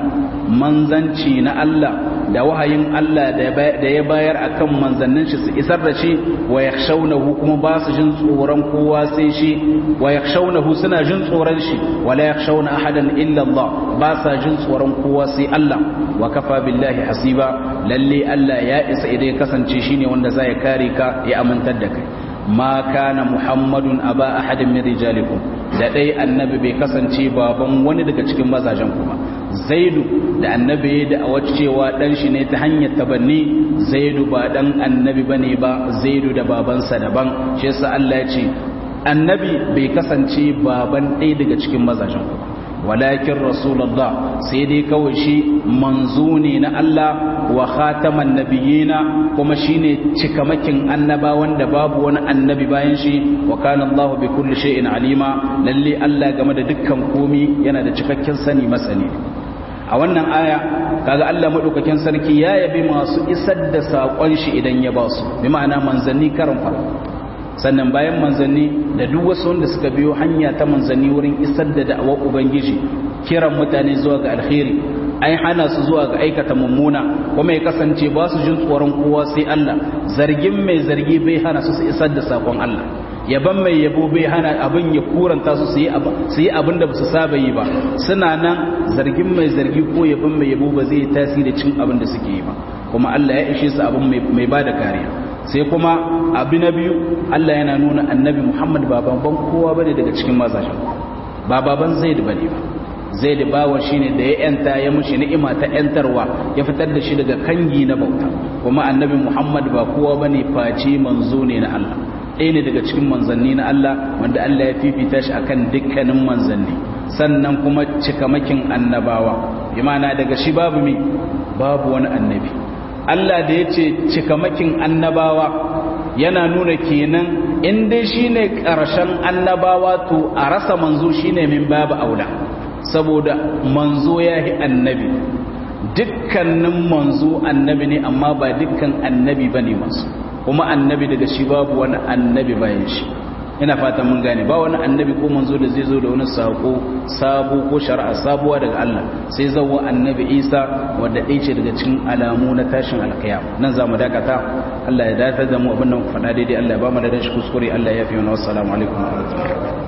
manzanci na Allah da wahayin Allah da ya bayar akan manzannin shi su isar da shi wa yakhshawnahu kuma ba su jin tsoron kowa sai shi wa yakhshawnahu suna jin tsoron shi wala yakhshawna ahadan illa Allah ba sa jin tsoron kowa sai Allah wa kafa billahi hasiba lalle Allah ya isa idan ya kasance shine wanda zai kare ka ya amintar da kai ma kana muhammadun aba ahadin min rijalikum da dai annabi bai kasance baban wani daga cikin mazajen ku ba zaidu da annabi da cewa dan shi ne ta hanyar tabanni zaidu ba dan annabi bane ba zaidu da babansa daban shi yasa Allah ya ce annabi bai kasance baban ɗaya daga cikin mazajen ku ba walakin rasulullah sai dai kawai shi manzo ne na Allah wa khataman nabiyina kuma shine cikamakin annaba wanda babu wani annabi bayan shi wa kana Allah bi kulli shay'in alima lalle Allah game da dukkan komi yana da cikakken sani masani a wannan aya kaga Allah madaukakin sarki ya yabi masu isar da sakon shi idan ya ba su bi ma'ana manzanni karan farko sannan bayan manzanni da duk wasu wanda suka biyo hanya ta manzanni wurin isar da da'awar ubangiji kiran mutane zuwa ga alkhairi ai hana su zuwa ga aikata mummuna kuma ya kasance ba su jin tsoron kowa sai Allah zargin mai zargi bai hana su su isar da sakon Allah yaban mai yabo bai hana abin ya kuranta su su yi abin da ba su saba yi ba suna nan zargin mai zargi ko yaban mai yabo ba zai tasiri cin abin da suke yi ba kuma Allah ya ishe su abin mai bada kariya sai kuma abu na biyu Allah yana nuna annabi Muhammad ba baban kowa bane daga cikin mazajen ba baban Zaid bane ba Zaid bawa shine da ya yanta ya mushi ni'ima ta yantarwa ya fitar da shi daga kangi na bauta kuma annabi Muhammad ba kowa bane face manzo ne na Allah ɗaya ne daga cikin manzanni na Allah wanda Allah ya fifita shi akan dukkanin manzanni sannan kuma cikamakin annabawa bi ma'ana daga shi babu wani annabi Allah da ya ce cikamakin annabawa yana nuna kenan in dai shine ƙarshen annabawa to a rasa manzo shine min babu aula saboda manzo yahi annabi dukkanin manzo annabi ne amma ba dukkan annabi bane masu kuma annabi daga shi babu wani annabi bayan shi ina fatan mun gane ba wani annabi ko manzo da zai zo da wani sako sabo ko shari'a sabuwa daga Allah sai zawo annabi Isa wanda ɗaya ce daga cikin alamu na tashin alkiyama nan za mu dakata Allah ya datar da mu abin nan faɗa daidai Allah ya ba mu da shi kuskure Allah ya fi mana wassalamu alaikum wa rahmatullahi